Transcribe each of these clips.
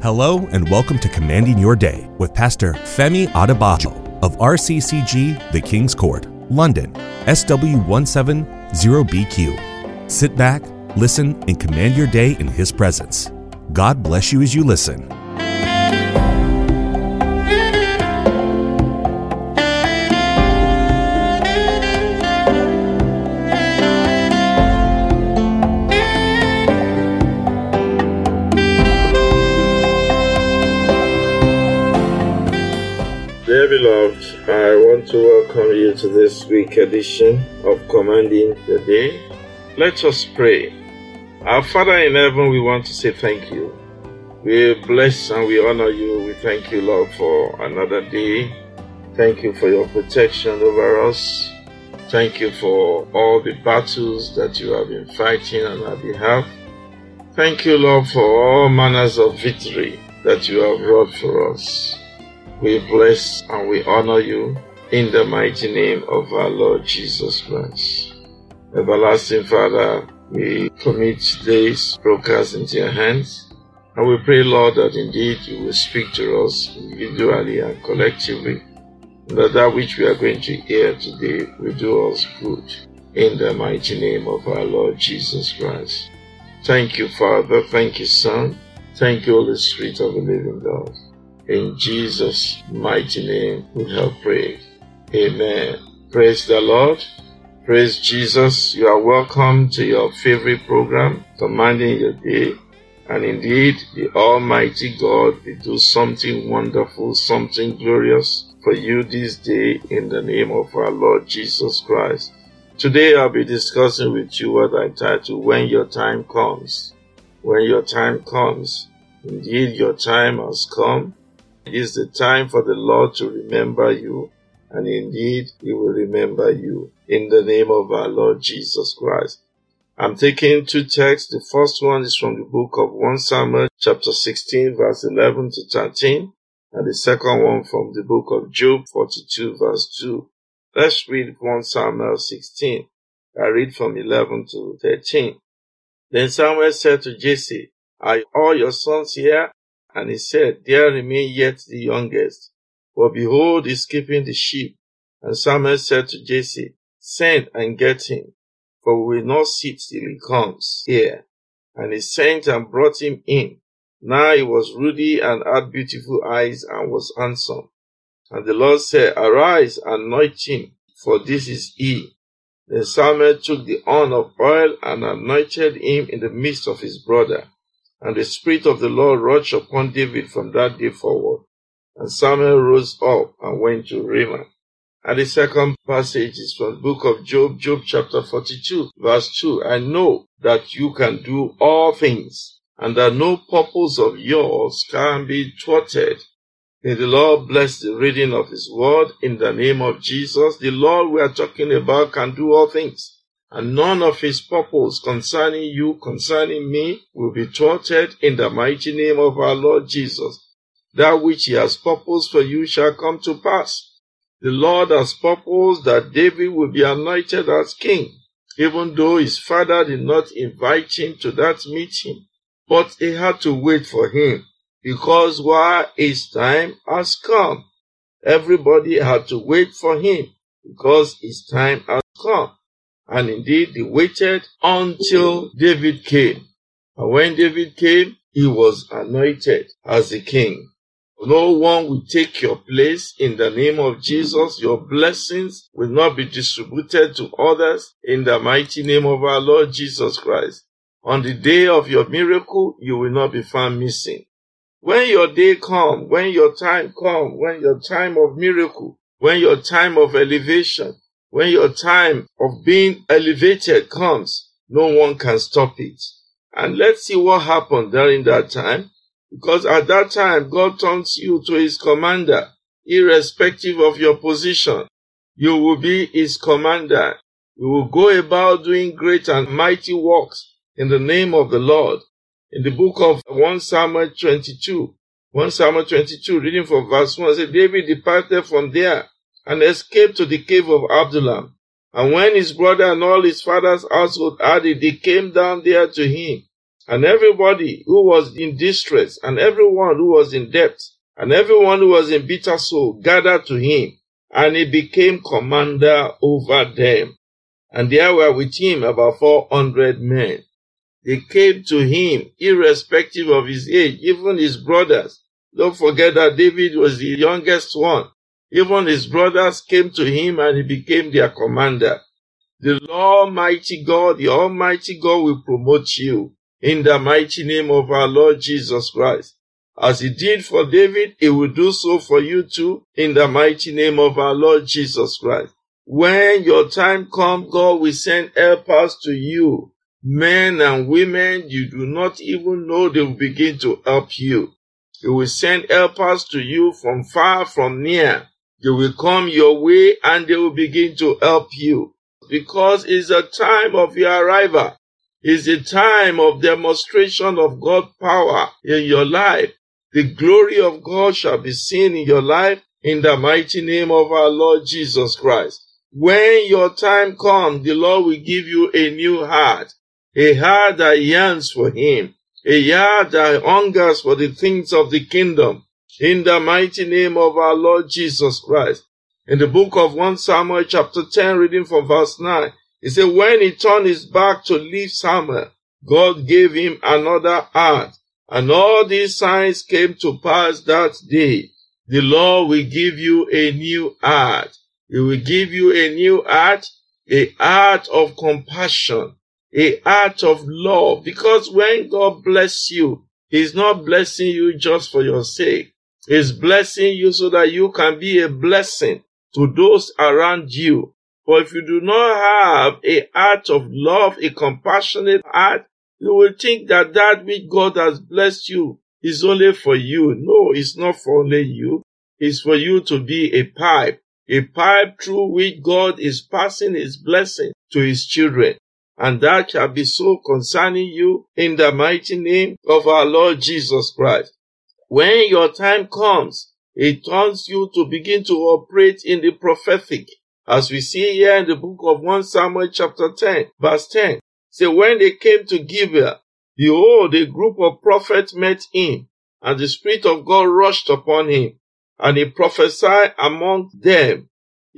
Hello and welcome to Commanding Your Day with Pastor Femi Adebayo of RCCG, The King's Court, London, SW170BQ. Sit back, listen, and command your day in His presence. God bless you as you listen. Dear beloved, I want to welcome you to this week's edition of Commanding the Day. Let us pray. Our Father in heaven, we want to say thank you. We bless and we honor you. We thank you, Lord, for another day. Thank you for your protection over us. Thank you for all the battles that you have been fighting on our behalf. Thank you, Lord, for all manners of victory that you have wrought for us. We bless and we honor you in the mighty name of our Lord Jesus Christ. Everlasting Father, we commit today's broadcast into your hands, and we pray, Lord, that indeed you will speak to us individually and collectively, and that which we are going to hear today will do us good in the mighty name of our Lord Jesus Christ. Thank you, Father. Thank you, Son. Thank you, Holy Spirit of the living God. In Jesus' mighty name we have prayed. Amen. Praise the Lord. Praise Jesus. You are welcome to your favorite program, Commanding Your Day. And indeed, the Almighty God will do something wonderful, something glorious for you this day in the name of our Lord Jesus Christ. Today I'll be discussing with you what I titled, When Your Time Comes. When your time comes. Indeed, your time has come. It is the time for the Lord to remember you, and indeed, He will remember you in the name of our Lord Jesus Christ. I'm taking two texts. The first one is from the book of 1 Samuel chapter 16 verse 11 to 13, and the second one from the book of Job 42 verse 2. Let's read 1 Samuel 16. I read from 11 to 13. Then Samuel said to Jesse, Are all your sons here? And he said, There remain yet the youngest, for behold, he is keeping the sheep. And Samuel said to Jesse, Send and get him, for we will not sit till he comes here. And he sent and brought him in. Now he was ruddy and had beautiful eyes and was handsome. And the Lord said, Arise, anoint him, for this is he. Then Samuel took the horn of oil and anointed him in the midst of his brother. And the Spirit of the Lord rushed upon David from that day forward. And Samuel rose up and went to Ramah. And the second passage is from the book of Job, Job chapter 42, verse 2. I know that you can do all things, and that no purpose of yours can be thwarted. May the Lord bless the reading of His word in the name of Jesus. The Lord we are talking about can do all things. And none of His purpose concerning you, concerning me, will be thwarted in the mighty name of our Lord Jesus. That which He has purposed for you shall come to pass. The Lord has purposed that David will be anointed as king, even though his father did not invite him to that meeting. But he had to wait for him, because while his time has come, everybody had to wait for him, because his time has come. And indeed, they waited until David came. And when David came, he was anointed as the king. No one will take your place in the name of Jesus. Your blessings will not be distributed to others in the mighty name of our Lord Jesus Christ. On the day of your miracle, you will not be found missing. When your day comes, when your time comes, when your time of miracle, when your time of elevation, when your time of being elevated comes, no one can stop it. And let's see what happened during that time. Because at that time, God turns you to His commander, irrespective of your position. You will be His commander. You will go about doing great and mighty works in the name of the Lord. In the book of 1 Samuel 22, reading from verse 1, says, David departed from there and escaped to the cave of Adullam. And when his brother and all his father's household heard it, they came down there to him. and everybody who was in distress, and everyone who was in debt, and everyone who was in bitter soul gathered to him, and he became commander over them. And there were with him about 400 men. They came to him irrespective of his age, even his brothers. Don't forget that David was the youngest one. Even his brothers came to him and he became their commander. The Almighty God, the Almighty God will promote you in the mighty name of our Lord Jesus Christ. As he did for David, he will do so for you too in the mighty name of our Lord Jesus Christ. When your time comes, God will send helpers to you. Men and women you do not even know, they will begin to help you. He will send helpers to you from far, from near. They will come your way and they will begin to help you. Because it's a time of your arrival. It's a time of demonstration of God's power in your life. The glory of God shall be seen in your life in the mighty name of our Lord Jesus Christ. When your time comes, the Lord will give you a new heart, a heart that yearns for Him, a heart that hungers for the things of the kingdom, in the mighty name of our Lord Jesus Christ. In the book of 1 Samuel chapter 10, reading from verse 9, it said, when he turned his back to leave Samuel, God gave him another heart, and all these signs came to pass that day. The Lord will give you a new heart. He will give you a new heart, a heart of compassion, a heart of love. Because when God bless you, He's not blessing you just for your sake. He's blessing you so that you can be a blessing to those around you. For if you do not have a heart of love, a compassionate heart, you will think that that which God has blessed you is only for you. No, it's not for only you. It's for you to be a pipe through which God is passing His blessing to His children. And that shall be so concerning you in the mighty name of our Lord Jesus Christ. When your time comes, it turns you to begin to operate in the prophetic. As we see here in the book of 1 Samuel chapter 10, verse 10. So when they came to Gibeah, behold, a group of prophets met him, and the Spirit of God rushed upon him, and he prophesied among them.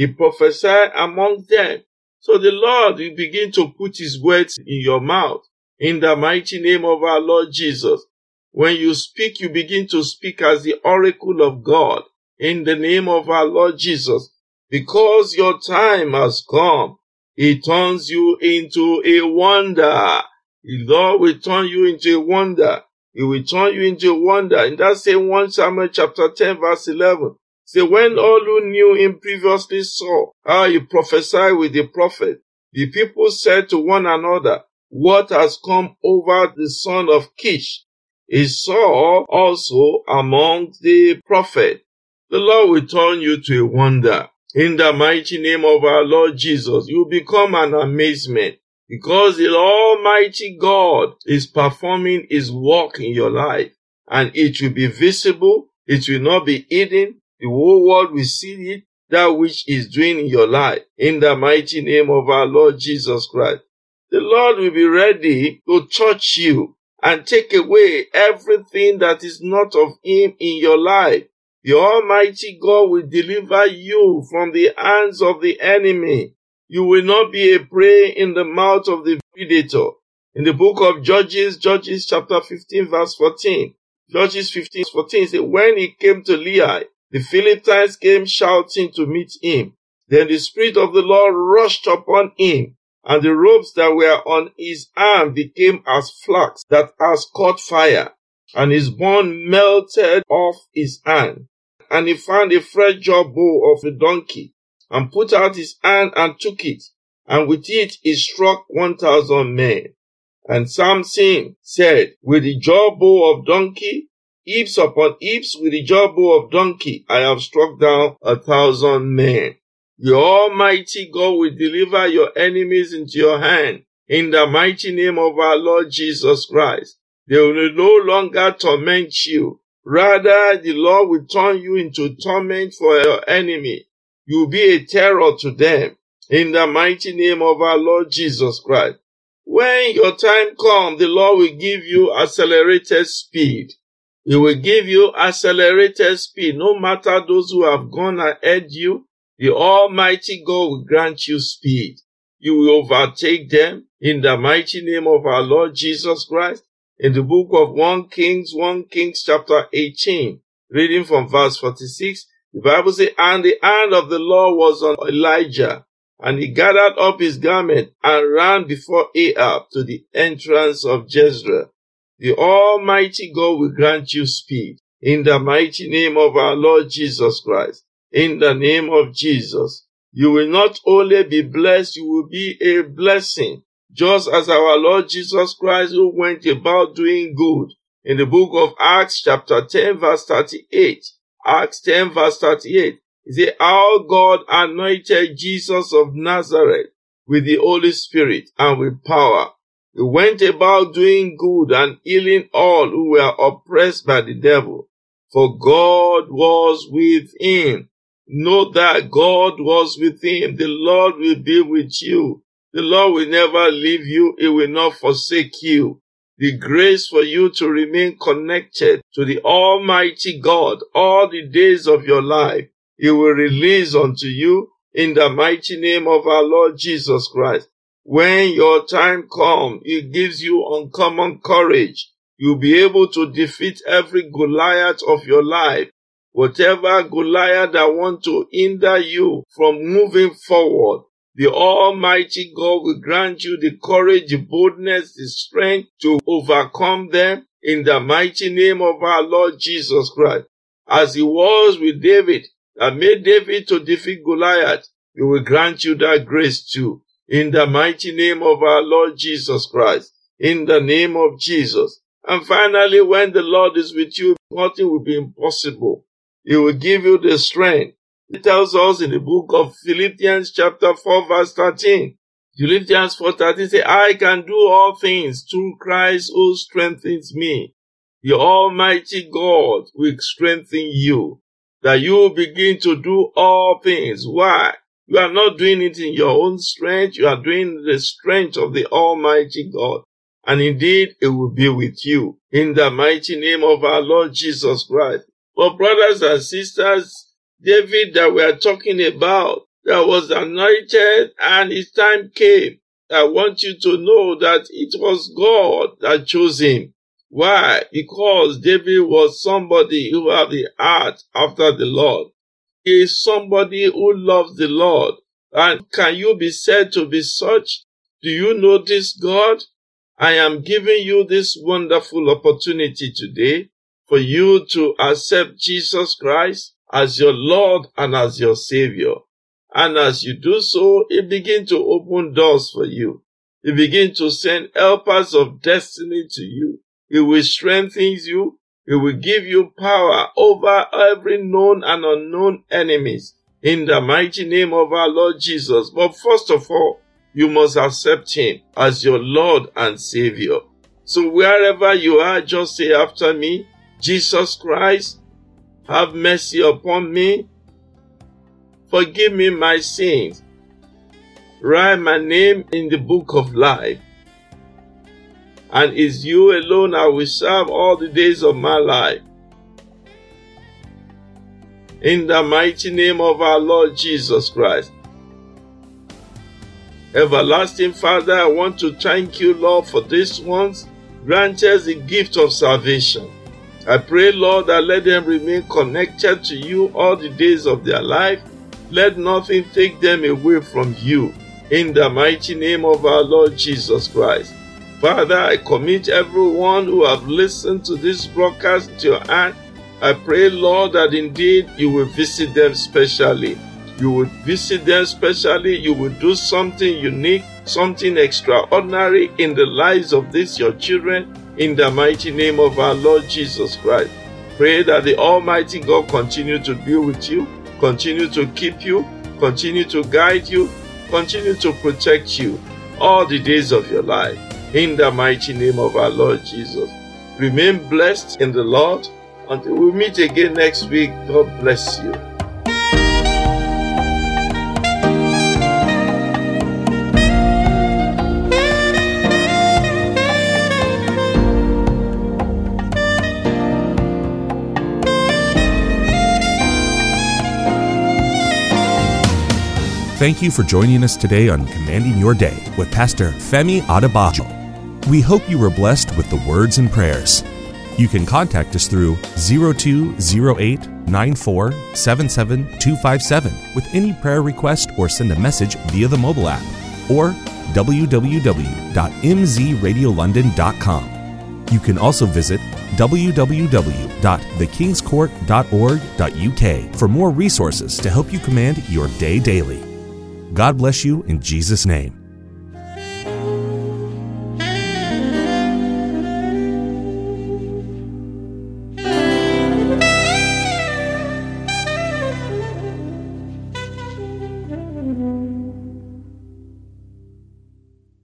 So the Lord will begin to put His words in your mouth, in the mighty name of our Lord Jesus. When you speak, you begin to speak as the oracle of God, in the name of our Lord Jesus. Because your time has come, He turns you into a wonder. The Lord will turn you into a wonder. He will turn you into a wonder. In that same 1 Samuel chapter 10 verse 11. Say, when all who knew him previously saw how he prophesied with the prophet, the people said to one another, what has come over the son of Kish? He saw also among the prophet. The Lord will turn you to a wonder. In the mighty name of our Lord Jesus, you become an amazement. Because the Almighty God is performing His work in your life. And it will be visible. It will not be hidden. The whole world will see it, that which He's doing in your life. In the mighty name of our Lord Jesus Christ. The Lord will be ready to touch you and take away everything that is not of Him in your life. The Almighty God will deliver you from the hands of the enemy. You will not be a prey in the mouth of the predator. In the book of Judges chapter 15 verse 14, Judges 15:14 says, when he came to Lehi, the Philistines came shouting to meet him. Then the Spirit of the Lord rushed upon him, and the ropes that were on his arm became as flax that has caught fire, and his bone melted off his hand. And he found a fresh jawbone of a donkey, and put out his hand and took it, and with it he struck 1,000 men. And Samson said, with the jawbone of donkey, heaps upon heaps, with the jawbone of donkey, I have struck down 1,000 men. The Almighty God will deliver your enemies into your hand, in the mighty name of our Lord Jesus Christ. They will no longer torment you. Rather, the Lord will turn you into torment for your enemy. You will be a terror to them, in the mighty name of our Lord Jesus Christ. When your time comes, the Lord will give you accelerated speed. He will give you accelerated speed. No matter those who have gone ahead you, the Almighty God will grant you speed. You will overtake them in the mighty name of our Lord Jesus Christ. In the book of 1 Kings chapter 18, reading from verse 46, the Bible says, "And the hand of the Lord was on Elijah, and he gathered up his garment and ran before Ahab to the entrance of Jezreel." The Almighty God will grant you speed in the mighty name of our Lord Jesus Christ. In the name of Jesus, you will not only be blessed, you will be a blessing. Just as our Lord Jesus Christ, who went about doing good. In the book of Acts chapter 10 verse 38, Acts 10 verse 38, it says, "How God anointed Jesus of Nazareth with the Holy Spirit and with power. He went about doing good and healing all who were oppressed by the devil, for God was with him." Know that God was with him. The Lord will be with you. The Lord will never leave you. He will not forsake you. The grace for you to remain connected to the Almighty God all the days of your life, He will release unto you in the mighty name of our Lord Jesus Christ. When your time comes, He gives you uncommon courage. You'll be able to defeat every Goliath of your life. Whatever Goliath that want to hinder you from moving forward, the Almighty God will grant you the courage, the boldness, the strength to overcome them in the mighty name of our Lord Jesus Christ. As He was with David, that made David to defeat Goliath, He will grant you that grace too. In the mighty name of our Lord Jesus Christ. In the name of Jesus. And finally, when the Lord is with you, nothing will be impossible. He will give you the strength. It tells us in the book of Philippians chapter 4 verse 13. Philippians 4:13 says, "I can do all things through Christ who strengthens me." The Almighty God will strengthen you, that you will begin to do all things. Why? You are not doing it in your own strength. You are doing the strength of the Almighty God. And indeed, it will be with you in the mighty name of our Lord Jesus Christ. But brothers and sisters, David that we are talking about, that was anointed and his time came. I want you to know that it was God that chose him. Why? Because David was somebody who had the heart after the Lord. He is somebody who loves the Lord. And can you be said to be such? Do you know this God? I am giving you this wonderful opportunity today for you to accept Jesus Christ as your Lord and as your Savior. And as you do so, He begins to open doors for you. He begins to send helpers of destiny to you. He will strengthen you. He will give you power over every known and unknown enemies in the mighty name of our Lord Jesus. But first of all, you must accept Him as your Lord and Savior. So wherever you are, just say after me, "Jesus Christ, have mercy upon me. Forgive me my sins. Write my name in the book of life. And it's you alone I will serve all the days of my life. In the mighty name of our Lord Jesus Christ." Everlasting Father, I want to thank you, Lord, for this ones. Grant us the gift of salvation. I pray, Lord, that let them remain connected to you all the days of their life. Let nothing take them away from you. In the mighty name of our Lord Jesus Christ. Father, I commit everyone who have listened to this broadcast into your hand. I pray, Lord, that indeed you will visit them specially. You will visit them specially. You will do something unique, something extraordinary in the lives of these your children. In the mighty name of our Lord Jesus Christ. Pray that the Almighty God continue to be with you, continue to keep you, continue to guide you, continue to protect you all the days of your life. In the mighty name of our Lord Jesus. Remain blessed in the Lord. Until we meet again next week, God bless you. Thank you for joining us today on Commanding Your Day with Pastor Femi Adebayo. We hope you were blessed with the words and prayers. You can contact us through 0208-9477-257 with any prayer request or send a message via the mobile app or www.mzradiolondon.com. You can also visit www.thekingscourt.org.uk for more resources to help you command your day daily. God bless you in Jesus' name.